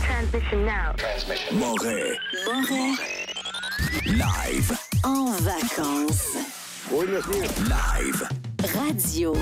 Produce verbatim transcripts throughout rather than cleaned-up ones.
Transmission now. Transmission. Moret. Moret. Live. En vacances. Oui, monsieur. Live. Radio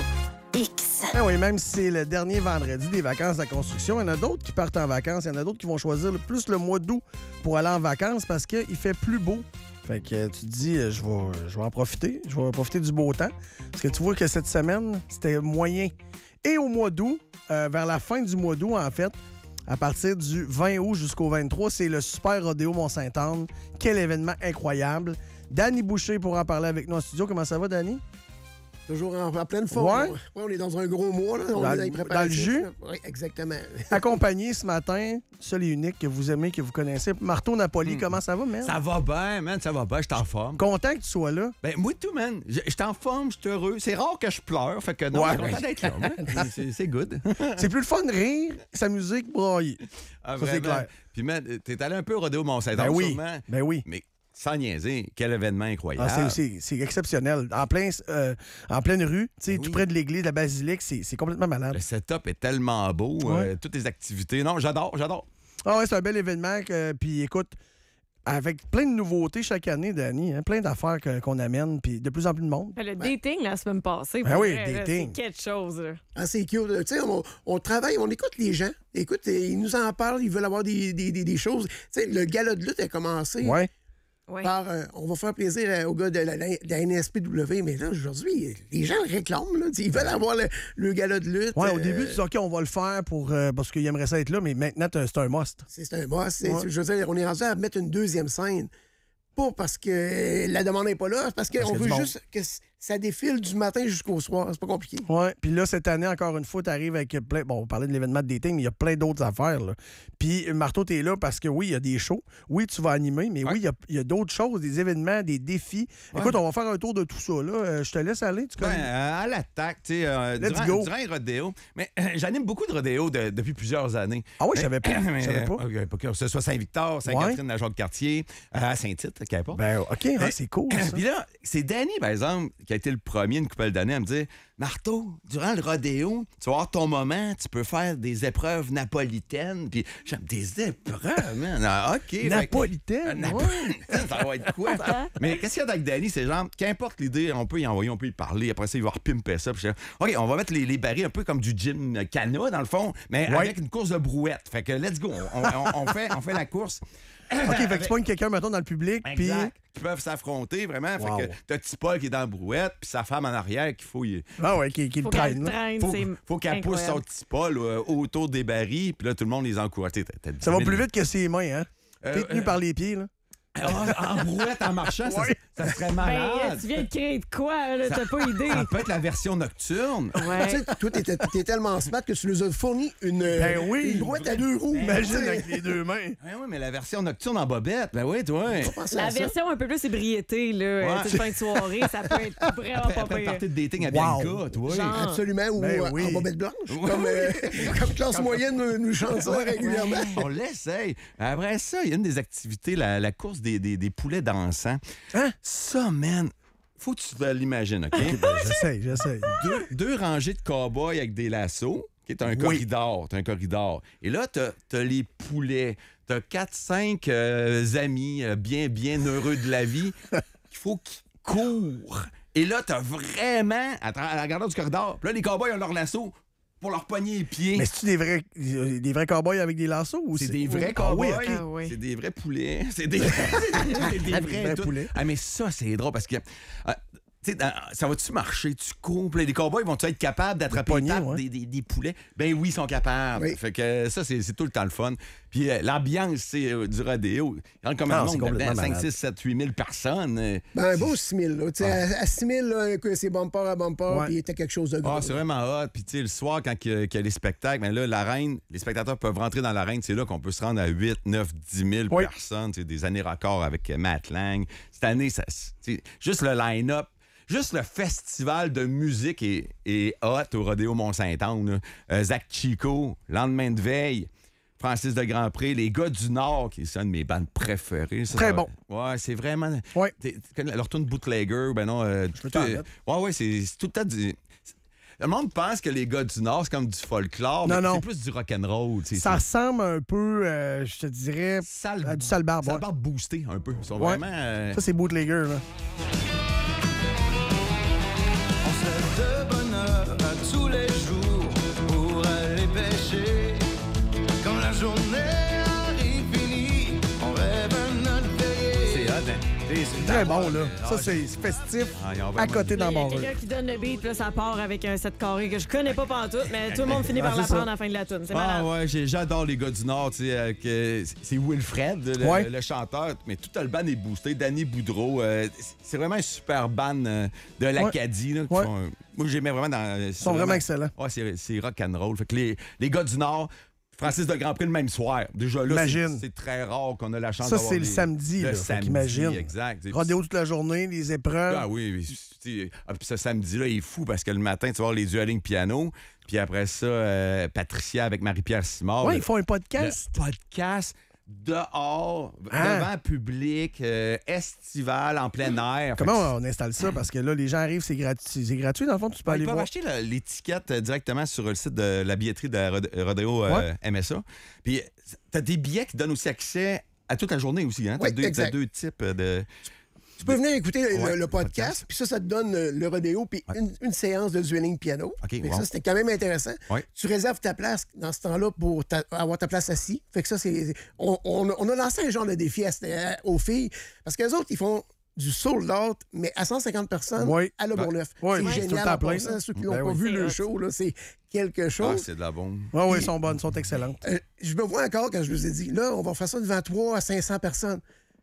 X. Ah oui, même si c'est le dernier vendredi des vacances de la construction, il y en a d'autres qui partent en vacances. Il y en a d'autres qui vont choisir le plus le mois d'août pour aller en vacances parce qu'il fait plus beau. Fait que tu te dis, euh, je vais, je vais en profiter. Je vais profiter du beau temps. Parce que tu vois que cette semaine, c'était moyen. Et au mois d'août, euh, vers la fin du mois d'août, en fait, à partir du vingt août jusqu'au vingt-trois, c'est le Super Rodéo Mont-Sainte-Anne. Quel événement incroyable. Danny Boucher pour en parler avec nous en studio. Comment ça va, Danny? Toujours en, en pleine forme. Ouais. Ouais, on est dans un gros mois. Là. On Dans, est dans, les dans préparatifs, le jus? là. Oui, exactement. Accompagné ce matin, seul et unique que vous aimez, que vous connaissez, Marteau Napoli. Hmm. Comment ça va, man? Ça va bien, man, ça va bien, je suis en forme. Content que tu sois là. Ben, moi, tout, man. Je suis en forme, je suis heureux. C'est rare que je pleure, fait que non, Ouais. je suis content d'être là, man. C'est- C'est good. C'est plus le fun de rire, sa musique brailler. Ah, Ça, c'est vraiment. clair. Puis, man, t'es allé un peu au Rodéo Mont-Saint-Anne, Ben oui, sûrement. ben oui. Mais sans niaiser, quel événement incroyable. Ah, c'est, c'est- c'est exceptionnel. En, plein, euh, en pleine rue, tu sais, Ben tout oui. près de l'église, de la basilique, c'est, c'est complètement malade. Le setup est tellement beau, Ouais. euh, toutes les activités. Non, j'adore, j'adore. Ah ouais, c'est un bel événement. que- Puis écoute, avec plein de nouveautés chaque année, Danny, hein, plein d'affaires que- qu'on amène, puis de plus en plus de monde. Le dating la semaine passée. Ben pour oui, vrai, là, dating. C'est quelque chose. Là. Ah, c'est cute. Tu sais, on, on travaille, on écoute les gens. Écoute, ils nous en parlent, ils veulent avoir des, des, des, des choses. Tu sais, le gala de lutte a commencé Ouais. Ouais. par euh, on va faire plaisir euh, aux gars de la, de la N S P W, mais là, aujourd'hui, les gens réclament. Là, ils veulent avoir le, le gala de lutte. Ouais, au euh, début, tu dis, OK, on va le faire pour, euh, parce qu'ils aimeraient ça être là, mais maintenant, t'as- c'est un must. C'est c'est un boss. c'est- Ouais. Je veux dire, on est rendu à mettre une deuxième scène. Pas parce que la demande n'est pas là, c'est parce Parce qu'on qu'il y a veut du monde. juste que c- ça défile du matin jusqu'au soir. C'est pas compliqué. Ouais. Puis là, cette année, encore une fois, tu arrives avec plein. Bon, on parlait de l'événement de dating, mais il y a plein d'autres affaires. Là. Puis, Marteau, tu es là parce que oui, il y a des shows. Oui, tu vas animer, mais oui, il y a- il y a, d'autres choses, des événements, des défis. Écoute, on va faire un tour de tout ça. Là. Euh, je te laisse aller. Tu Ben, connais? euh, à l'attaque, tu sais, euh, Let's durant, go. durant les rodéos. Mais euh, j'anime beaucoup de rodéos de- depuis plusieurs années. Ah oui, je Mais- savais pas. Je mais, savais pas. euh, pas que ce soit Saint-Victor, Sainte-Catherine, la Jacques-Cartier, à Saint-Tite, qu'importe. Ben, OK, hein, c'est cool. Ça. Puis là, c'est Danny, par exemple, qui a été le premier une couple d'années à me dire Marteau, durant le rodéo, tu vas avoir ton moment, tu peux faire des épreuves napolitaines. Puis j'aime des épreuves, man. Ah, OK. fait que- Napolitaine. Euh, Napolitaine, ça va être quoi? Mais qu'est-ce qu'il y a avec Danny? C'est genre, qu'importe l'idée, on peut y envoyer, on peut y parler. Après ça, il va repimper ça. Puis je dis, OK, on va mettre les, les barils un peu comme du gym cana, dans le fond, mais Ouais. avec une course de brouette. Fait que let's go. On, on- on fait, on fait la course. OK, fait que tu pognes quelqu'un, mettons, dans le public, puis... Exact. Qui peuvent s'affronter, vraiment. Wow. Fait que t'as Tipol qui est dans la brouette, puis sa femme en arrière qu'il faut... y- Ah ouais, qui, qui le Faut qu'elle traîne. là. traîne, Faut, c'est faut qu'elle pousse son incroyable. Tipol euh, autour des barils, puis là, tout le monde les encourage. T'as- t'as Ça va dix mille plus vite que ses mains, hein? Euh, T'es tenu euh, par les pieds, là. Ah, en brouette, en marchant, ça, Ouais. ça serait Ben, malade. tu viens de créer de quoi? là? T'as pas idée? Ça peut être la version nocturne. Tu Ouais. sais, toi, t'es t'es tellement smart que tu nous as fourni une, Ben euh, oui. une brouette à deux roues. Imagine Tu sais, avec les deux mains. Oui, oui, mais la version nocturne en bobette, ben oui, toi. pensez La à ça. version un peu plus ébriété, là, Ouais. euh, tu sais, fin de soirée, ça peut être vraiment Après, pas après pire. partir de dating à Wow. Bianca, toi. Genre. Absolument, ou Ben euh, oui. en bobette blanche, comme, euh, comme classe moyenne nous, nous chante ça régulièrement. On l'essaye. Après ça, il y a une des activités, la, la course des, des, des poulets dansants. Hein? Ça, man, faut que tu te l'imagines, OK? Ben, j'essaie, j'essaie. deux, deux rangées de cow-boys avec des lassos, qui est un corridor. T'as un corridor. Et là, t'as as les poulets. T'as quatre, cinq euh, amis euh, bien, bien heureux de la vie qu'il faut qu'ils courent. Et là, t'as vraiment, à, tra- à la grandeur du corridor, puis là, les cow-boys ont leur lasso pour leur pogner les pieds. Mais c'est-tu des vrais, euh, des vrais cow-boys avec des lassos? Ou C'est des vrais Ah oui, cow-boys. OK. Ah oui. C'est des vrais poulets. C'est des, c'est des Des vrais vrais tout. poulets. Ah, mais ça, c'est drôle parce que. euh, tu sais, dans- ça va-tu marcher? Tu cours? Puis là, les cowboys vont-tu être capables d'attraper les pogner, pattes ouais. des, des- des poulets? Ben oui, ils sont capables. Oui. Fait que euh, ça, c'est c'est tout le temps le fun. Puis euh, l'ambiance, c'est euh, du rodéo. Il rentre comme Ah, un c'est monde complètement là-dedans, cinq, malade. six, sept, huit mille personnes. euh. Ben, un beau six mille. Là. Tu sais, À, à six mille, là, que c'est bumper à bumper, Ouais. puis t'as quelque chose de gros. Ah, c'est vraiment hot. Puis, tu sais, le soir, quand il y, a, qu'il y a les spectacles, ben là, l'arène, les spectateurs peuvent rentrer dans l'arène. C'est là qu'on peut se rendre à huit, neuf, dix mille Oui. personnes. C'est des années records avec euh, Matt Lang. Cette année, ça, c'est- juste le line-up, juste le festival de musique est, est hot au Rodéo Mont-Saint-Anne. là. Euh, Zach Chico, Lendemain de veille, Francis de Grandpré, les gars du Nord, qui sont une de mes bandes préférées. ça, Très ça- bon. Ouais, c'est vraiment... Ouais. T'es- Tu connais leur tune Bootlegger, ben non... euh, peux tout- t'en mettre. ouais, ouais, c'est c'est tout le temps du... le monde pense que les gars du Nord, c'est comme du folklore, Non, mais non. c'est plus du rock'n'roll. tu sais, Ça c'est- ressemble un peu, euh, je te dirais, Sale, à du sale barbe. ouais. sale barbe boosté un peu. Ils sont Ouais. vraiment... euh, Ça, c'est bootlegger, là. On se lève de bonne heure à tous les jours pour aller pêcher. Quand la journée arrive finie, on rêve un autre veillée. C'est hot, hein? C'est- c'est Très bon, là. Ah, Ça, ouais. c'est c'est festif Ah, ils ont à vraiment côté du- dans Il y a mon rue. quelqu'un qui donne le beat, puis là, ça part avec un set carré que je connais pas pantoute, mais tout le monde finit Ah, par c'est l'apprendre ça. à la fin de la tune. C'est Ah malade. ouais, j'ai- j'adore les gars du Nord, tu sais, euh, que c'est Wilfred, le, Ouais. le chanteur, mais tout le band est boosté, Danny Boudreau, euh, c'est vraiment un super band euh, de l'Acadie. là, qui Ouais. font, euh, moi, j'aimais vraiment dans... Ils sont vraiment excellents. Ouais, c'est, c'est rock'n'roll. Fait que les, les gars du Nord, Francis de Grand Prix le même soir. Déjà là, c'est, Imagine. c'est très rare qu'on a la chance Ça, d'avoir c'est le des- samedi, Le là. Fait samedi, qu'imagine. exact. Rodéo toute la journée, les épreuves. Ah oui, oui. tu sais, ah, puis ce samedi-là, il est fou parce que le matin, tu vas voir les dueling piano. Puis après ça, euh, Patricia avec Marie-Pierre Simard. Ouais, le- ils font un podcast. le podcast dehors, Ah. devant public, euh, estival, en plein air. Comment Fait que on installe ça? Parce que là, les gens arrivent, c'est gratuit. C'est gratuit, dans le fond, tu peux Ils aller peuvent voir. acheter la- l'étiquette euh, directement sur le site de la billetterie de Rod- Rodéo euh, Ouais. M S A. Puis t'as des billets qui donnent aussi accès à toute la journée aussi. Hein? T'as Oui, deux, t'as exact. deux types de... Tu peux venir écouter le, Ouais, le podcast, puis ça, ça te donne le, le rodéo, puis une, une séance de dueling piano. OK, Fait que wow. ça, c'était quand même intéressant. Ouais. Tu réserves ta place dans ce temps-là pour ta- avoir ta place assis. Fait que ça, c'est. On, on a- on a lancé un genre de défi à- à- aux filles, parce qu'elles autres, ils font du sold out, mais à cent cinquante personnes Oui. à Le Bourgneuf. Oui, c'est oui, c'est tout le génial. temps En plein, passant, là. ceux qui n'ont Ben pas oui. vu C'est le hot. show, là, c'est quelque Ah, chose. c'est de la bombe. Oui, oui, ils sont bonnes, ils sont excellentes. Euh, je me vois encore quand je vous ai dit, là, on va faire ça devant trois à cinq cents personnes.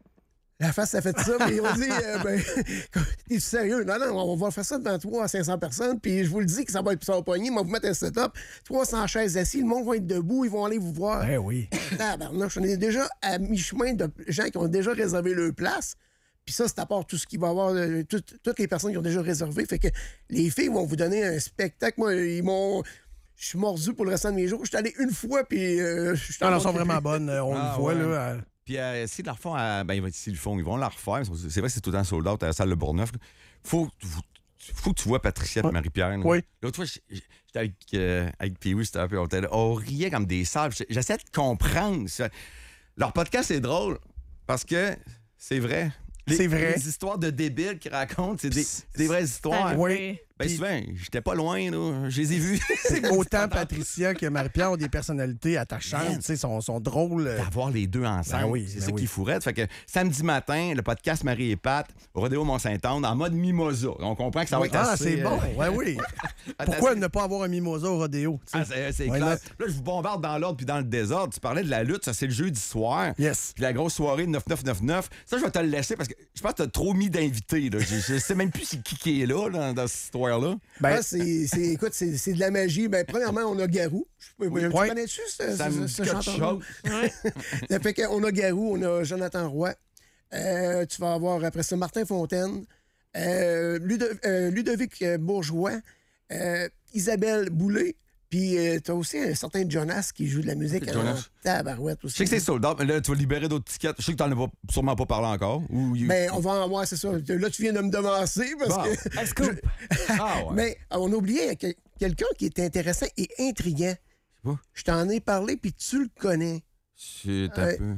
La face, ça fait ça, mais on dit, euh, ben, t'es sérieux? Non, non, on va faire ça devant trois à cinq cents personnes, puis je vous le dis que ça va être ça va pogner, on va vous mettre un setup, trois cents chaises assis, le monde va être debout, ils vont aller vous voir. Ben oui. Tabarnouche, on est déjà à mi-chemin de gens qui ont déjà réservé leur place. Puis ça, c'est à part tout ce qu'il va y avoir, euh, tout- toutes les personnes qui ont déjà réservé. Fait que les filles vont vous donner un spectacle. Moi, ils m'ont. Je suis mordu pour le restant de mes jours. Je suis allé une fois, puis euh, je suis Non, en non, elles sont mode vraiment plus. bonnes. euh, On Ah, le voit, ouais. là. euh, Puis euh, s'ils la refont, à- ben, ils vont- s'ils le font, ils vont la refaire. C'est vrai que c'est tout le temps sold out à la salle de Bourgneuf. Faut, faut que tu vois Patricia et Ouais. Marie-Pierre. là. Oui. L'autre fois, j'- j'- j'étais avec, euh, avec Pee-Wee, c'était un peu hôtel. On riait comme des salles. J'- J'essayais de comprendre. ça. Leur podcast, c'est drôle parce que c'est vrai. Les- C'est vrai. Les histoires de débiles qu'ils racontent, c'est des, c'est des vraies histoires. Ah, Oui. Ben Puis- souvent, j'étais pas loin, là. Je les ai vus. Autant Patricia que Marie-Pierre ont des personnalités attachantes, Man. tu sais, sont, sont drôles. euh, D'avoir les deux ensemble. Ben oui, c'est ben ça oui. qui fourrait. Fait que samedi matin, le podcast Marie et Pat, au Rodéo Mont-Saint-Anne, en mode mimosa. On comprend que ça va être Ah, assez... c'est bon. euh, Ouais, oui. assez- Pourquoi ne pas avoir un mimosa au rodéo? tu sais? Ah, c'est c'est Why clair. not? Là, je vous bombarde dans l'ordre puis dans le désordre. Tu parlais de la lutte, ça, c'est le jeudi soir. Yes. Puis la grosse soirée de neuf neuf neuf neuf. Ça, je vais te le laisser parce que je pense que t'as trop mis d'invités. là. Je, je sais même plus c'est qui qui est là, là, dans cette histoire-là. Ben, Ah, c'est, c'est- écoute, c'est, c'est de la magie. Ben, premièrement, on a Garou. Je- Tu Ouais. connais-tu ce, Ça ce, me ce dit quelque chanteur-là? chose. Ça fait qu'on a Garou, on a Jonathan Roy. Euh, tu vas avoir après ça Martin Fontaine, euh, Ludo- euh, Ludovic euh, Bourgeois, euh, Isabelle Boulay. Puis euh, t'as aussi un certain Jonas qui joue de la musique Ok, en Jonas. tabarouette aussi. Je sais que c'est sold out, mais là, tu vas libérer d'autres tickets. Je sais que t'en as pas- sûrement pas parlé encore. Ou... Ben, on va en voir, c'est ça. Là, tu viens de me devancer parce Bon. que. Un scoop. Ah, ouais. Mais on a oublié que- quelqu'un qui est intéressant et intriguant. pas. Je t'en ai parlé, puis tu le connais. C'est un Ouais. peu...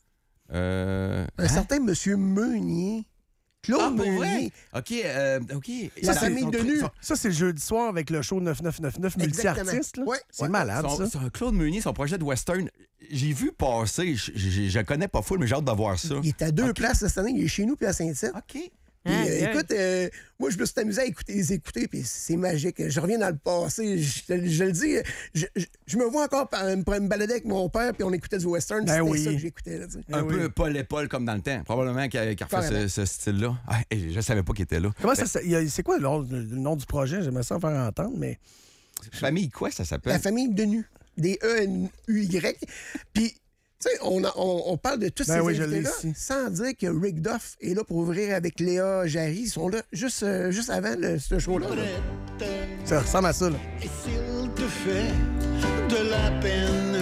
Euh... Un certain Monsieur Meunier. Claude Ah, pour vrai? Meunier. OK, euh, OK. La Ils- famille ils sont- de nu. ils sont- ça, c'est le jeudi soir avec le show neuf neuf neuf neuf multi-artistes. là. Ouais, C'est ouais. malade, Son, ça. son Claude Meunier, son projet de western, j'ai vu passer. Je, je, je connais pas full, mais j'ai hâte de voir ça. Il est à deux places cette année. Il est chez nous puis à Saint-Tite. OK. Puis, Ah, euh, bien. écoute, euh, moi, je me suis amusé à écouter, les écouter, puis c'est magique. Je reviens dans le passé. Je, te- je le dis, je, je- je me vois encore par- me me balader avec mon père, puis on écoutait du western. Ben C'était oui. ça que j'écoutais. Là, tu sais. Eh Un oui. peu Paul et Paul comme dans le temps. Probablement qu'il a, qu'il a refait Carrément. ce, ce style-là. Ah, et je savais pas qu'il était là. Comment ça, ça- il y a- c'est quoi le nom, le nom du projet? J'aimerais ça en faire entendre, mais. Famille quoi, ça s'appelle? La famille de nu. Des E N U Y. Puis, tu sais, on, a- on, on parle de tous Ben ces oui, je l'ai invités-là ici. sans dire que Rick Duff est là pour ouvrir avec Léa Jarry. Ils sont là juste, euh, juste avant le- ce show-là. là. Ça ressemble à ça, là. Et s'il te fait de la peine,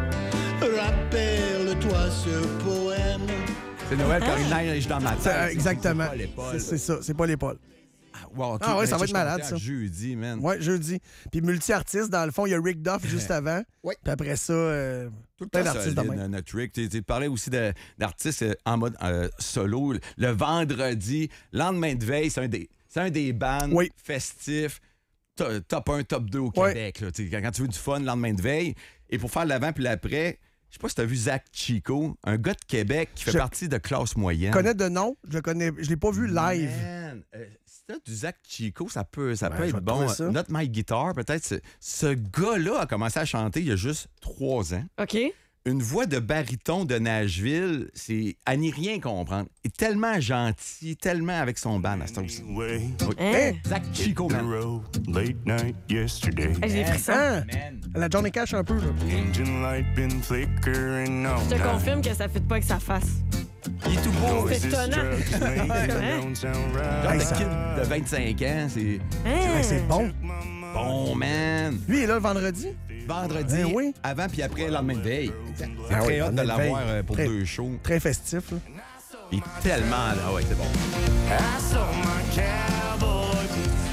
rappelle-toi ce poème. C'est Noël quand il neige dans ma tête. Ça, exactement. C'est pas les Paul. C'est c'est ça, c'est pas les Paul. Ah Wow, Ah ouais, ça va je être malade, suis ça. Jeudi, man. Ouais, jeudi. Puis multi-artiste, dans le fond, il y a Rick Duff juste avant. Ouais. Puis après ça, euh, Tout le plein temps d'artistes solide, de même. notre Rick. Tu tu parlais aussi de- d'artistes euh, en mode euh, solo. Le vendredi, lendemain de veille, c'est un des, c'est un des bands Oui. festifs. to- Top un, top deux au Ouais. Québec. Là, Tu sais, quand, quand tu veux du fun, le lendemain de veille. Et pour faire l'avant puis l'après, je sais pas si tu as vu Zach Chico, un gars de Québec qui fait Je- partie de classe moyenne. Je connais de nom, je le connais, je l'ai pas vu live. Man, euh, si t'as du Zach Chico, ça peut, ça Ben, peut je vais être te trouver bon. ça. Not My Guitar, peut-être. Ce, ce gars-là a commencé à chanter il y a juste trois ans. OK. Une voix de baryton de Nashville, c'est à n'y rien comprendre. Il est tellement gentil, tellement avec son band à ce temps-ci. Way Oui. Hein? Zach Chico, the man. road late night yesterday. Hey, J'ai pris ça. Hein? La Johnny Cash un peu, là. Engine light been flickering all Je te night. confirme que ça ne fit pas avec sa face. Il est tout beau. C'est Voices étonnant. drugs make it Hein? don't sound Genre right. de kid de vingt-cinq ans, c'est Hein? Ouais, c'est bon. bon, man. Lui, il est là le vendredi. Vendredi, Ben oui. avant puis après, le lendemain de veille. C'est Ah très oui, hâte de lendemain de l'avoir veille. euh, pour Très- deux shows. Très festif, là. Il est tellement... Ah ouais, c'est bon. I saw my cowboy.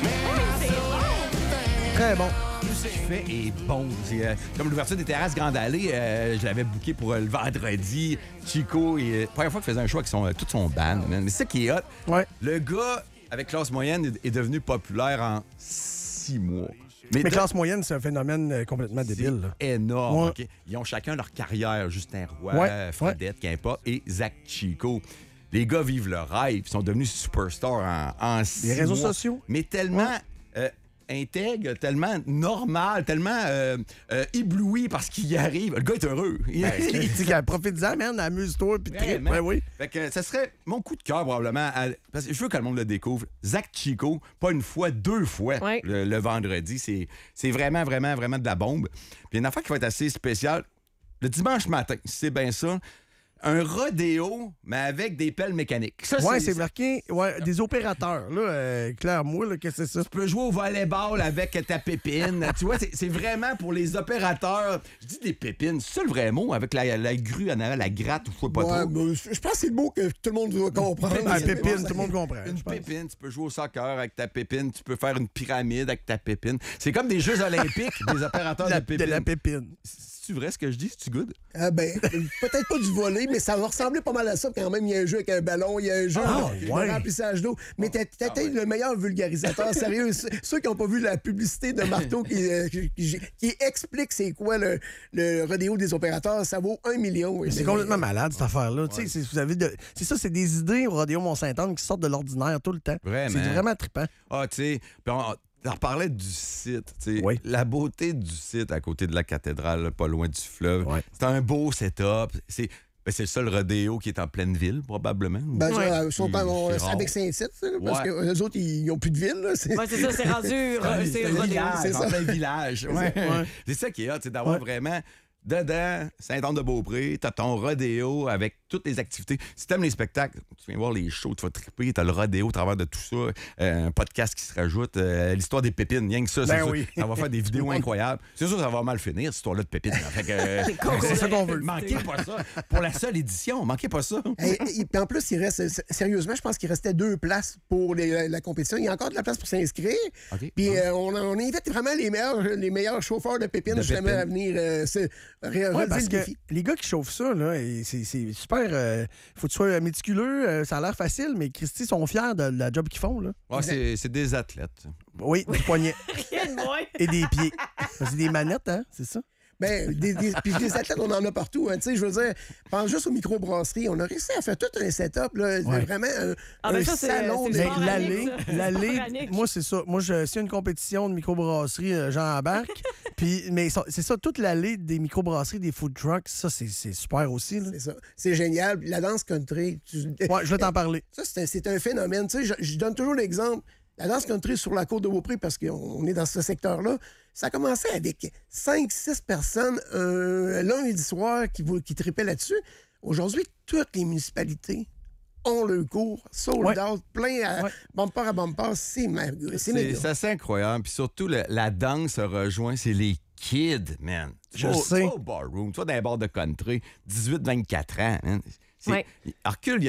Très bon. Tout ce qu'il fait est bon. C'est, euh, comme l'ouverture des terrasses Grande Allée, euh, je l'avais booké pour euh, le vendredi. Chico, et, euh, première fois qu'il faisait un show avec son, euh, toute son band. Man. Mais c'est ça qui est hot. Ouais. Le gars, avec classe moyenne, est, est devenu populaire en six mois. Mais de- classe moyenne, c'est un phénomène euh, complètement débile, là. C'est énorme. Ouais. OK? Ils ont chacun leur carrière. Justin Roy, Ouais, Fredette, qu'importe, et Zach Chico. Les gars vivent leur rêve. Ils sont devenus superstars en, en six Les réseaux mois. sociaux. Mais tellement... euh, intègre, tellement normal, tellement euh, euh, ébloui parce qu'il y arrive. Le gars est heureux. Il- Ben, il dit qu'à profite-en, man, amuse-toi, puis trip. Vraiment. Ouais, oui. Fait que ça serait mon coup de cœur probablement. à- parce que je veux que le monde le découvre. Zach Chico, pas une fois, deux fois Ouais. le, le vendredi. C'est, c'est vraiment, vraiment, vraiment de la bombe. Puis une affaire qui va être assez spéciale. Le dimanche matin, si c'est bien ça, un rodéo, mais avec des pelles mécaniques. Ça, Ouais, c'est marqué. Ouais, des opérateurs. Là, euh, Claire, moi, là, qu'est-ce que c'est ça? Tu peux jouer au volleyball avec ta pépine. Tu vois, c'est, c'est vraiment pour les opérateurs. Je dis des pépines. C'est ça le vrai mot? Avec la, la grue en avant, la gratte ou je sais pas Ouais, trop. ben, je pense que c'est le mot que tout le monde doit comprendre. Ah, C'est- pépine, c'est- tout le monde comprend. Une je pense. pépine, tu peux jouer au soccer avec ta pépine, tu peux faire une pyramide avec ta pépine. C'est comme des Jeux olympiques des opérateurs La- de pépine. de la pépine. C'est-tu vrai ce que je dis? C'est-tu good? Ah ben, peut-être pas du volley, mais ça va ressembler pas mal à ça quand même. Il y a un jeu avec un ballon, il y a un jeu Ah, de, de ouais. remplissage d'eau. Mais t'es t'es peut-être le meilleur vulgarisateur, sérieux. Ceux- Ceux qui n'ont pas vu la publicité de Marteau qui, euh, qui, qui- qui explique c'est quoi le, le rodéo des opérateurs, ça vaut un million. C'est complètement malade, cette affaire-là. Tu sais, c'est- vous avez de- c'est ça, c'est des idées au Rodéo Mont-Saint-Anne qui sortent de l'ordinaire tout le temps. Vraiment. C'est vraiment trippant. Ah, tu sais, puis on, on reparlait du site, tu sais. Oui. La beauté du site à côté de la cathédrale, là, pas loin du fleuve. Ouais. C'est un beau setup. C'est, ben, c'est le seul rodéo qui est en pleine ville, probablement. Ben, Ouais. ça, ils sont pas- on- C'est rare. avec Saint-Tite, ça, parce Ouais. que eux autres, ils n'ont plus de ville. Là. C'est- Ouais, c'est ça, c'est rendu. re- C'est C'est un rodéo. village, c'est en ça. plein village. Ouais. C'est ça qui est hot, c'est d'avoir Ouais. vraiment dedans Saint-Anne-de-Beaupré, t'as ton rodéo avec toutes les activités. Si t'aimes les spectacles, tu viens voir les shows, tu vas triper, t'as le rodéo au travers de tout ça, euh, un podcast qui se rajoute, euh, l'histoire des pépines, rien que ça, c'est Ben ça. oui. Ça va faire des vidéos incroyables. C'est sûr que ça va mal finir, cette histoire-là de pépines. Fait que, euh, C'est ça qu'on veut. manquez pas ça. Pour la seule édition, manquez pas ça. Et, et- puis en plus, il reste, s- sérieusement, je pense qu'il restait deux places pour les- la, la compétition. Il y a encore de la place pour s'inscrire. OK. Puis euh, on, on invite vraiment les meilleurs, les meilleurs chauffeurs de pépines De justement pépines. à venir euh, se, ré- Ouais, relever parce le que défi. les gars qui chauffent ça, là, et c'est c'est super. Il faut que tu sois méticuleux, euh, ça a l'air facile, mais Christy sont fiers de la job qu'ils font. Là. Ouais, c'est, c'est des athlètes. Oui, du poignet Rien de moins. et des pieds. C'est des manettes, hein, c'est ça? Ben, des, des, puis des athlètes, on en a partout. Hein, tu sais, je veux dire, pense juste aux microbrasseries. On a réussi à faire tout un setup, là, Ouais. vraiment un, Ah, ben un ça, c'est- salon. c'est de- Mais sport l'allée, Annick, ça. l'allée, Sport Annick. moi, c'est ça. Moi, je, s'il y a une compétition de microbrasserie, euh, j'en embarque. Puis, mais ça- c'est ça, toute l'allée des microbrasseries, des food trucks, ça, c'est c'est super aussi. Là. C'est ça. C'est génial. Puis la danse country. tu- Ouais, je vais t'en parler. Ça, c'est un, c'est un phénomène. Tu sais, je, je donne toujours l'exemple. La danse country sur la côte de Beaupré, parce qu'on on est dans ce secteur-là, ça a commencé avec cinq six personnes un lundi soir qui, vou- qui tripaient là-dessus. Aujourd'hui, toutes les municipalités ont leur cours, sold Ouais. out, plein à Ouais. bumper à bumper. C'est ma- c'est C'est, méga. c'est assez incroyable. Puis surtout, le- la danse se rejoint, c'est les kids, man. Tu Je vas au- sais. Tu vas au barroom, tu vas dans les bars de country, dix-huit vingt-quatre ans, man. C'est, Ouais. à recul, il y a-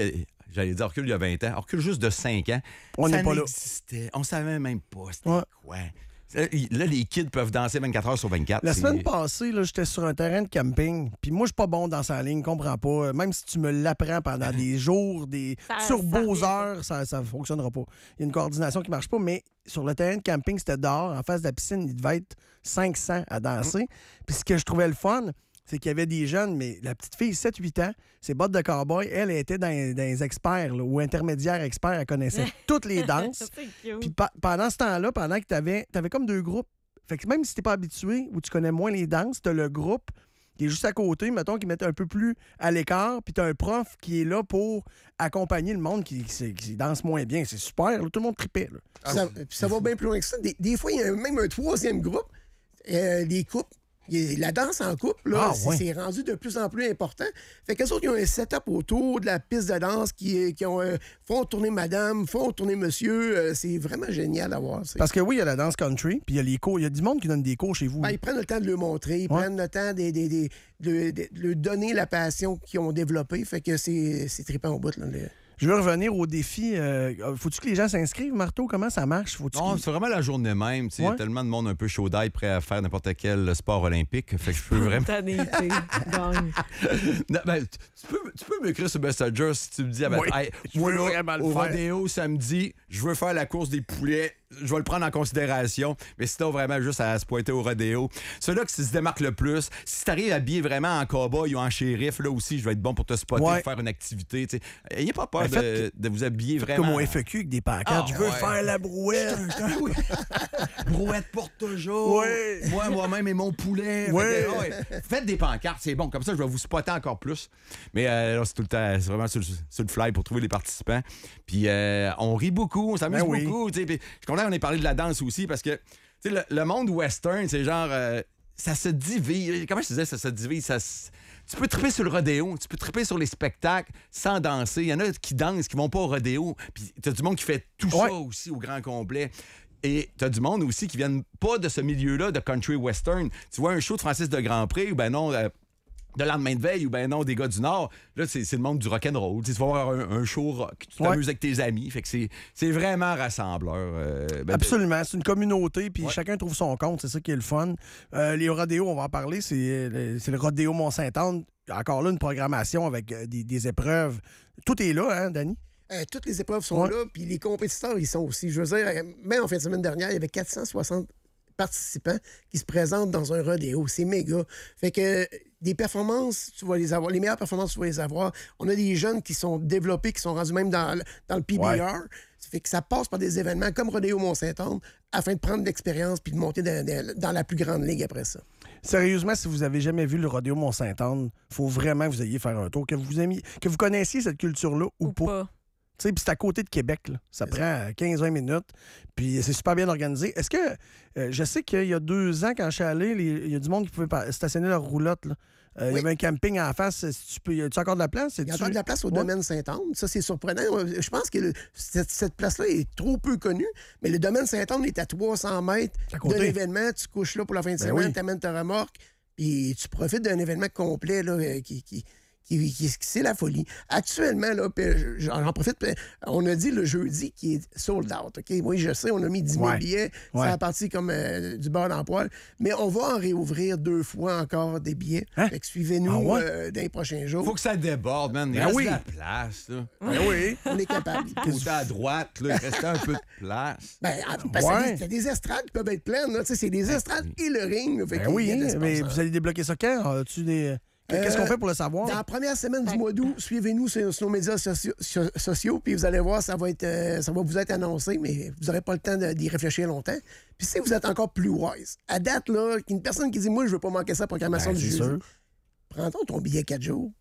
j'allais dire, on recule il y a vingt ans, on recule juste de cinq ans. On ça n'est pas là. n'existait. On savait même pas c'était Ouais. quoi. Là, les kids peuvent danser vingt-quatre heures sur vingt-quatre. La c'est- semaine passée, là, j'étais sur un terrain de camping, puis moi, je suis pas bon dans sa ligne, comprends pas. Même si tu me l'apprends pendant des jours, des Ça- sur ça beaux revient heures, ça ne fonctionnera pas. Il y a une coordination qui marche pas, mais sur le terrain de camping, c'était dehors, en face de la piscine, il devait être cinq cents à danser. Puis ce que je trouvais le fun, c'est qu'il y avait des jeunes, mais la petite fille, sept huit ans, ses bottes de cowboy, elle, elle était dans, dans les experts, là, ou intermédiaires experts, elle connaissait toutes les danses. C'est cute. Puis pa- pendant ce temps-là, pendant que tu avais, comme deux groupes, fait que même si t'es pas habitué ou tu connais moins les danses, t'as le groupe qui est juste à côté, mettons, qui met un peu plus à l'écart, puis t'as un prof qui est là pour accompagner le monde qui, qui, qui danse moins bien. C'est super, là, tout le monde tripait. Là. Puis ça, puis ça va bien plus loin que ça. Des, des fois, il y a même un troisième groupe, euh, les couples. Il y a- La danse en couple, là, Ah, c'est ouais. c'est rendu de plus en plus important. Fait qu'eux autres, ils ont un setup autour de la piste de danse qui, qui ont, euh, font tourner madame, font tourner monsieur. Euh, c'est vraiment génial à voir. c'est- Parce que oui, il y a la danse country, puis il y a les cours. Il y a du monde qui donne des cours chez vous. Ben, ils prennent le temps de le montrer, ils Ouais. prennent le temps de, de, de, de- de- de leur donner la passion qu'ils ont développée. Fait que c'est c'est trippant au bout. Là, le- Je veux revenir au défi. euh, faut-tu que les gens s'inscrivent, Marteau? Comment ça marche? Faut-tu Non, qu'ils- c'est vraiment la journée même. tu sais, Il y Ouais. a tellement de monde un peu chaud d'ail prêt à faire n'importe quel sport olympique. Fait que je peux vraiment. Spontanéité. Gagne. Non, ben, tu, tu peux, tu peux m'écrire sur Messenger si tu me dis, ah, ben, Oui, hey, je moi, veux là, vraiment le au faire. rodéo samedi, je veux faire la course des poulets. Je vais le prendre en considération. Mais sinon, vraiment, juste à se pointer au rodéo. Ceux-là qui se démarquent le plus, si tu arrives habillé vraiment en cow-boy ou en shérif, là aussi, je vais être bon pour te spotter, Ouais. faire une activité. tu sais. Ayez pas peur Ben, de, faites de vous habiller vraiment. Comme au F A Q avec des pancartes. Ah, je veux ouais. faire la brouette. Brouette pour toujours. Ouais. Moi, moi-même et mon poulet. Ouais. Fait que, ah ouais. Faites des pancartes, c'est bon. Comme ça, je vais vous spotter encore plus. Mais euh, là, c'est tout le temps, c'est vraiment sur, le- sur le fly pour trouver les participants. Puis euh, on rit beaucoup, on s'amuse Ben oui. beaucoup. tu sais. Puis je suis content qu'on ait parlé de la danse aussi parce que tu sais, le, le monde western, c'est genre. euh, ça se divise. Comment je disais, ça se divise? Ça se- Tu peux triper sur le rodéo, tu peux triper sur les spectacles sans danser. Il y en a qui dansent, qui vont pas au rodéo. Puis t'as du monde qui fait tout Ouais. ça aussi au grand complet. Et t'as du monde aussi qui viennent pas de ce milieu-là de country western. Tu vois un show de Francis de Grandpré ou ben non euh, de Lendemain de veille ou ben non des gars du Nord. Là, c'est, c'est le monde du rock'n'roll. Tu sais, tu vas voir un, un show rock, tu t'amuses Ouais. avec tes amis. Fait que c'est, c'est vraiment rassembleur. euh, ben, Absolument. C'est une communauté, puis Ouais. chacun trouve son compte. C'est ça qui est le fun. Euh, les rodéos, on va en parler. C'est, euh, c'est le rodéo Mont-Saint-Anne. Encore là, une programmation avec euh, des, des épreuves. Tout est là, hein, Dani? Euh, toutes les épreuves sont Ouais. là, puis les compétiteurs, ils sont aussi. Je veux dire, euh, même en fin de semaine dernière, il y avait quatre cent soixante participants qui se présentent dans un rodéo. C'est méga. Fait que euh, des performances, tu vas les avoir. Les meilleures performances, tu vas les avoir. On a des jeunes qui sont développés, qui sont rendus même dans, le- dans le P B R. Ouais. Ça fait que ça passe par des événements comme Rodéo Mont-Saint-Anne afin de prendre de l'expérience puis de monter dans, dans- dans la plus grande ligue après ça. Sérieusement, si vous avez jamais vu le rodéo Mont-Saint-Anne, faut vraiment que vous ayez faire un tour, que vous aimiez, que vous connaissiez cette culture-là ou, Ou pas. pas. Tu sais, puis c'est à côté de Québec, là. Ça prend quinze vingt minutes, puis c'est super bien organisé. Est-ce que, euh, je sais qu'il y a deux ans, quand je suis allé, les- il y a du monde qui pouvait pas- stationner leur roulotte, là. Euh, Il y Oui. avait un camping en face. Si tu peux, y a-tu encore de la place? Il y a encore de la place au Ouais. domaine Sainte-Anne. Ça, c'est surprenant. Je pense que le- cette, cette place-là est trop peu connue, mais le domaine Sainte-Anne est à trois cents mètres À de côté. l'événement. Tu couches là pour la fin de Ben semaine, oui. tu amènes ta remorque, puis tu profites d'un événement complet là, euh, qui, qui, qui- qui- c'est la folie. Actuellement, là, puis j'en j'en profite, puis on a dit le jeudi qui est sold out. OK? Oui, je sais, on a mis dix mille Ouais. billets. Ouais. Ça a parti comme euh, du beurre dans le poêle. Mais on va en réouvrir deux fois encore des billets. Hein? Fait que suivez-nous Ah ouais? euh, dans les prochains jours. Faut que ça déborde, man. Il Ben reste oui. de la place. Là. Ben oui. On est capable. Côté à droite, là, il restait un peu de place. Ben, ah, parce que Ouais. c'est des- c'est des estrades qui peuvent être pleines. là. Tu sais, C'est des estrades et le ring. là. Fait Ben qu'il oui, y a de hein, l'espace, mais hein. vous allez débloquer ça quand? As-tu des... Qu'est-ce Euh, qu'on fait pour le savoir? Dans la première semaine du mois d'août, suivez-nous sur, sur nos médias socio- so- sociaux, puis vous allez voir, ça va, être, euh, ça va vous être annoncé, mais vous n'aurez pas le temps de- d'y réfléchir longtemps. Puis si vous êtes encore plus wise, à date, là, qu'une personne qui dit « Moi, je veux pas manquer ça, programmation Ben, du c'est jeudi sûr. », prends ton billet quatre jours.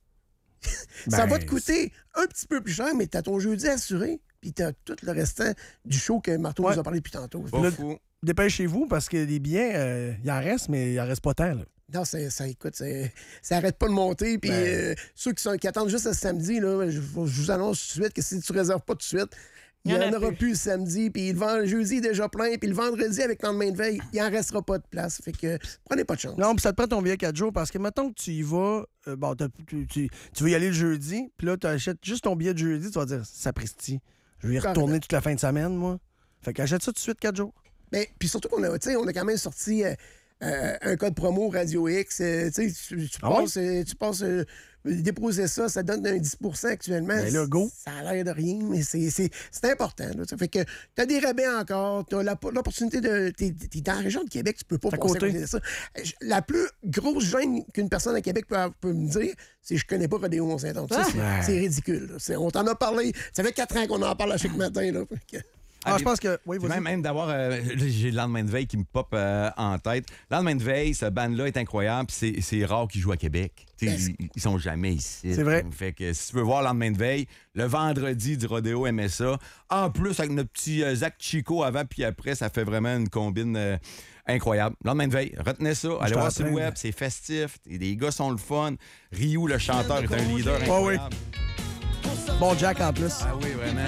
ça Ben, va te coûter un petit peu plus cher, mais tu as ton jeudi assuré, puis tu as tout le restant du show que Marteau Ouais. nous a parlé depuis tantôt. Pas Le- fou. Dépêchez-vous parce que les billets, euh, il en reste, mais il en reste pas tant. Là. Non, ça, ça écoute, c'est- ça arrête pas de monter. Puis Ben. euh, ceux qui, sont, qui attendent juste ce samedi, là, je, je vous annonce tout de suite que si tu réserves pas tout de suite, Il Il n'y y en en a aura plus. plus le samedi, puis le vend- jeudi est déjà plein, puis le vendredi, avec lendemain de veille, il n'en restera pas de place. Fait que prenez pas de chance. Non, puis ça te prend ton billet quatre jours parce que, mettons que tu y vas, euh, bon, t'as- tu, tu, tu veux y aller le jeudi, puis là, tu achètes juste ton billet de jeudi, tu vas dire, sapristi, je vais y Carrément. retourner toute la fin de semaine, moi. Fait qu'achète ça tout de suite quatre jours. Mais puis surtout qu'on a, tu sais, on a quand même sorti euh, euh, un code promo Radio X. euh, tu sais, tu, tu Ah ouais? passes, euh, tu passes euh, déposer ça, ça donne un dix pour cent actuellement. Ben là, go. Ça a l'air de rien, mais c'est, c'est, c'est important. Là. Ça fait que tu as des rabais encore, tu as l'opportunité de. Tu es dans la région de Québec, tu peux pas À passer à côté. côté de ça. Je- La plus grosse gêne qu'une personne à Québec peut, peut me dire, c'est que je connais pas Rodéo Mont-Saint-Anne. Ça, c'est, Ah. c'est ridicule. là. C'est- on t'en a parlé. Ça fait quatre ans qu'on en parle à chaque matin. Là. Fait que- Ah, je pense que. Oui, Puis vas-y. même, même d'avoir. euh, j'ai le lendemain de veille qui me pop euh, en tête. Le lendemain de veille, ce band-là est incroyable. Puis c'est, c'est rare qu'ils jouent à Québec. Tu sais, ils, ils sont jamais ici. C'est vrai. Fait que si tu veux voir le lendemain de veille, le vendredi du Rodéo M S A, en plus avec notre petit euh, Zach Chico avant puis après, ça fait vraiment une combine euh, incroyable. Le lendemain de veille, retenez ça. Allez t'en voir sur le plains, web, c'est festif. Les gars sont le fun. Ryu, le chanteur, est un leader oui. incroyable. Bon Jack en plus. Ah oui, vraiment.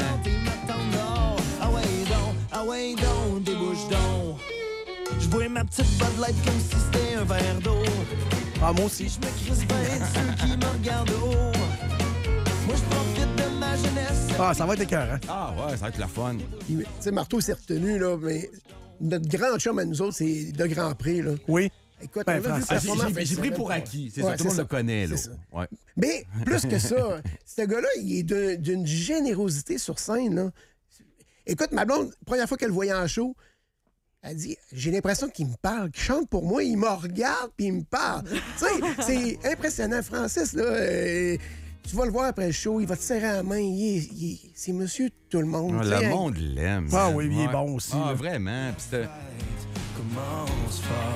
Ah ouais donc, ah ouais donc, débouche donc. Je bois ma petite Bud Light comme si c'était un verre d'eau. Ah, moi aussi. Je me crisse bien de ceux qui me regardent de haut. Moi je profite de ma jeunesse. Ah, ça va être écœurant. Ah ouais, ça va être la fun. Puis, tu sais, Marteau s'est retenu, là, mais notre grand chum à nous autres, c'est de Grand Prix, là. Oui. Écoute, Ben, on l'a vu Francis, performer en J'ai fin de j'ai pris semaine. pour acquis. C'est Ouais, ça, tout le monde c'est le connaît. Là. C'est ça. Ouais. Mais plus que ça, ce gars-là, il est de- d'une générosité sur scène, là. Écoute, ma blonde, première fois qu'elle le voyait en show, elle dit, j'ai l'impression qu'il me parle, qu'il chante pour moi, il me regarde puis il me parle. Tu sais, c'est impressionnant. Francis, là, euh, tu vas le voir après le show, il va te serrer la main, il est- il est- c'est monsieur tout le monde. Ah, tu sais, le monde l'aime. Ah man. oui, il est bon aussi, Ah, là. vraiment. Puis c'est- Commence fort.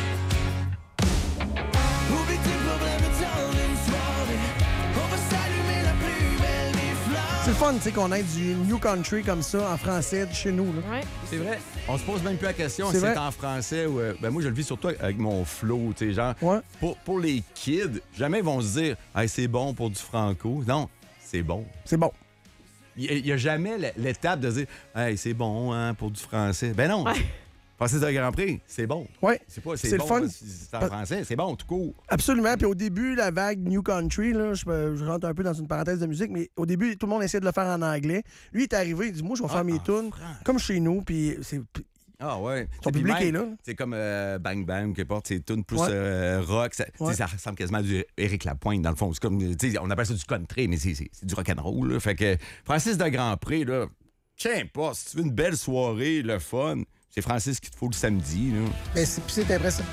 Oublie tes problèmes dans une soirée. On va s'allumer la plus belle des fleurs. C'est le fun, tu sais, qu'on ait du New Country comme ça en français de chez nous. Là. Ouais. c'est vrai. On se pose même plus la question C'est si c'est vrai. en français ou. euh, ben moi, je le vis surtout avec mon flow. Tu sais, genre, Ouais. pour, pour les kids, jamais ils vont se dire, hey, c'est bon pour du franco. Non, c'est bon. C'est bon. Il n'y a jamais l- l'étape de dire, hey, c'est bon hein, pour du français. Ben non. Français de Grand Prix, c'est bon. Ouais. C'est pas, c'est, C'est bon, le fun. là, si c'est en français, c'est bon, tout court. Absolument. Puis au début, la vague New Country, là, je, me- je rentre un peu dans une parenthèse de musique, mais au début, tout le monde essayait de le faire en anglais. Lui, il est arrivé, il dit, moi, je vais faire Ah, mes en tunes comme chez nous. Puis c'est. Ah ouais. Son Puis public même, est là. C'est comme euh, Bang Bang qui porte ses tunes plus Ouais. euh, rock. Ça, tu sais, Ouais. ça ressemble quasiment à du Éric Lapointe, dans le fond. C'est comme, tu sais, on appelle ça du country, mais c'est, c'est, c'est du rock'n'roll. Là. Fait que Francis de Grand Prix, là, tiens pas, si tu veux une belle soirée, le fun, c'est Francis qu'il te faut le samedi. Là. Mais c'est, puis c'est impressionnant.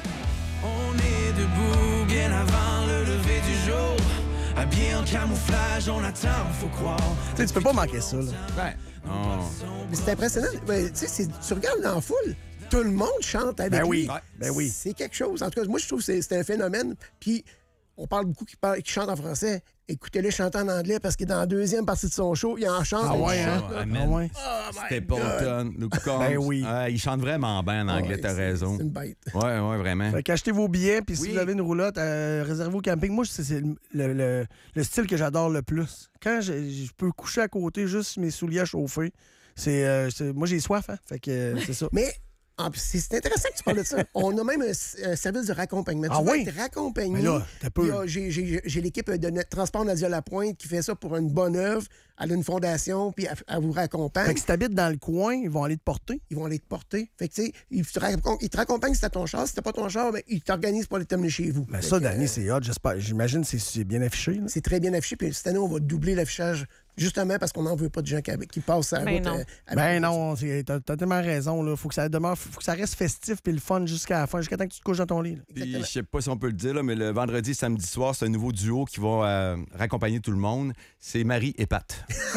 On est debout bien avant le lever du jour. Habillé en camouflage, on attend, faut croire. Tu sais, tu peux pas manquer ça. Là. Ben, non. Mais c'est impressionnant. Ben, tu sais, c'est- tu regardes dans la foule, tout le monde chante avec Ben oui. lui. Ben oui. C'est quelque chose. En tout cas, moi, je trouve que c'est, c'est un phénomène. Puis, on parle beaucoup qui, parle, qui chantent en français. Écoutez-le chanter en anglais parce que dans la deuxième partie de son show, il en chante. Ah il ouais, hein? chante, là. Ah, Ah man. ouais. Stapleton, Luke Combs. Ben oui. Ah, il chante vraiment bien en anglais, Ouais, t'as c'est- raison. C'est une bête. Ouais, ouais, vraiment. Fait qu'achetez vos billets, puis si Oui. vous avez une roulotte, euh, réservez au camping. Moi, c'est, c'est le, le- le style que j'adore le plus. Quand je, je peux coucher à côté, juste mes souliers à chauffer, c'est, euh, c'est- moi, j'ai soif, hein? Fait que euh, c'est ça. Mais en plus, c'est c'est intéressant que tu parles de ça. On a même un, un service de raccompagnement. Ah tu vas oui? être raccompagné. Mais là, t'as peu. Il y a- J'ai j'ai- j'ai l'équipe de notre Transport Nadia Lapointe qui fait ça pour une bonne œuvre. Elle a une fondation, puis elle, elle vous raccompagne. Fait que si t'habites dans le coin, ils vont aller te porter. Ils vont aller te porter. Fait que, tu sais, ils te raccom- ils te raccompagnent si t'as ton char. Si t'as pas ton char, ben, ils t'organisent pour aller t'amener chez vous. Ben Fait ça, que, Danny, euh, c'est hot, j'espère. J'imagine que c'est, c'est bien affiché. Là. c'est très bien affiché. Puis cette année, on va doubler l'affichage, justement parce qu'on n'en veut pas de gens qui, qui passent à la Ben route. non. euh, avec- Ben non, c'est- t'as, t'as tellement raison. Là. Faut que ça demeure, faut que ça reste festif puis le fun jusqu'à la fin, jusqu'à temps que tu te couches dans ton lit. là. Puis, Exactement. je sais pas si on peut le dire, là, mais le vendredi, samedi soir, c'est un nouveau duo qui va euh, raccompagner tout le monde. C'est Marie et Pat.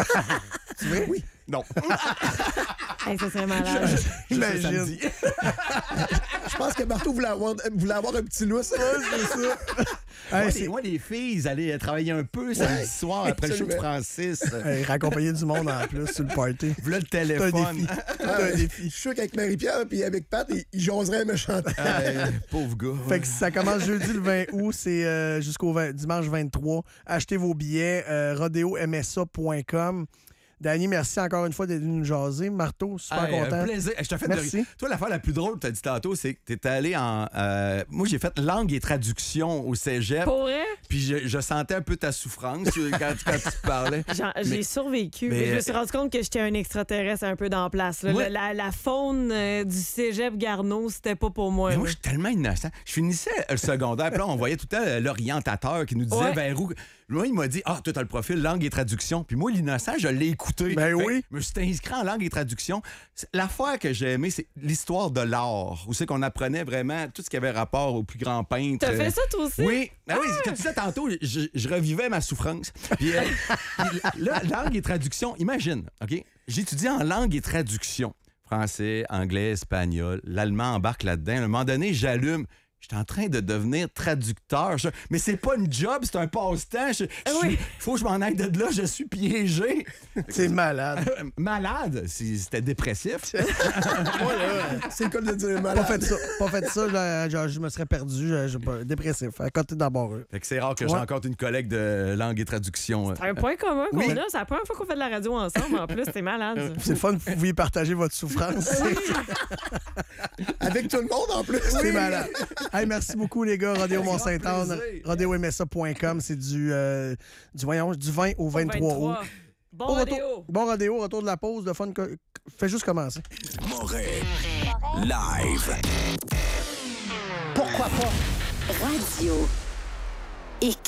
Tu veux? Oui. Non. Hey, ça serait malade. J'imagine. Je pense que Marteau voulait avoir, voulait avoir un petit lousse. c'est ça. Hey, Moi, c'est- les, moi, les filles, ils allaient travailler un peu samedi Ouais, soir après le show de absolument. Francis. Hey, raccompagner du monde en plus sur le party. Voilà le C'est un téléphone. défi. C'est un défi. Je suis sûr qu'avec Marie-Pierre puis avec Pat, ils, ils jaseraient un méchant. Euh, pauvre gars. Fait que ça commence jeudi le vingt août, c'est euh, jusqu'au vingt dimanche vingt-trois. Achetez vos billets, euh, rodeo m s a point com. Danny, merci encore une fois d'être venu nous jaser. Marteau, super Hey, content. Un plaisir. Je te fais Merci. de... Toi, l'affaire la plus drôle que tu as dit tantôt, c'est que tu es allé en. euh, Moi, j'ai fait langue et traduction au cégep. Pour vrai, Puis je, je sentais un peu ta souffrance euh, quand, quand tu parlais. j'en- j'ai Mais- survécu. mais- Mais je me suis rendu compte que j'étais un extraterrestre un peu dans la place. là. Ouais. La, la faune euh, du cégep Garneau, c'était pas pour moi. Mais moi, là. je suis tellement innocent. Je finissais le secondaire, puis là, on voyait tout le temps euh, l'orientateur qui nous disait Ouais. vers où. Moi, il m'a dit Ah, toi, t'as le profil langue et traduction. Puis moi, l'innocent, je l'ai écouté. Ben Fait oui. que Je me suis inscrit en langue et traduction. C'est- L'affaire que j'ai aimée, c'est l'histoire de l'art, où c'est qu'on apprenait vraiment tout ce qui avait rapport au plus grand peintre. T'as fait ça, toi aussi? Oui. Ah oui, quand tu disais tantôt, je, je revivais ma souffrance. Puis, euh, puis là, langue et traduction, imagine, OK? J'étudie en langue et traduction. Français, anglais, espagnol. L'allemand embarque là-dedans. À un moment donné, j'allume. J'étais en train de devenir traducteur. Je- Mais c'est pas une job, c'est un passe-temps. Je- je oui. suis- Faut que je m'en aille de là, je suis piégé. C'est malade. Euh, Malade, c'est- c'était dépressif. C'est le cas de dire Pas malade. fait ça. Pas fait ça. Je, je- je me serais perdu. Je, je- pas- dépressif. À côté d'abord. Fait que c'est rare que j'ai Ouais. encore une collègue de langue et traduction. C'est un point commun qu'on Oui. a. C'est la première fois qu'on fait de la radio ensemble. En plus, c'est malade. ça. C'est le fun, vous pouviez partager votre souffrance. Avec tout le monde en plus. C'est malade. Hey, merci beaucoup, les gars. Rodéo Mont-Saint-Anne, plaisir. rodéo m s a point com. C'est du, euh, du, voyons, du vingt au vingt-trois août. Bon Au radio. retour, bon rodéo, retour de la pause. Le fun co- fait juste commencer. Moret. Live. Radio X.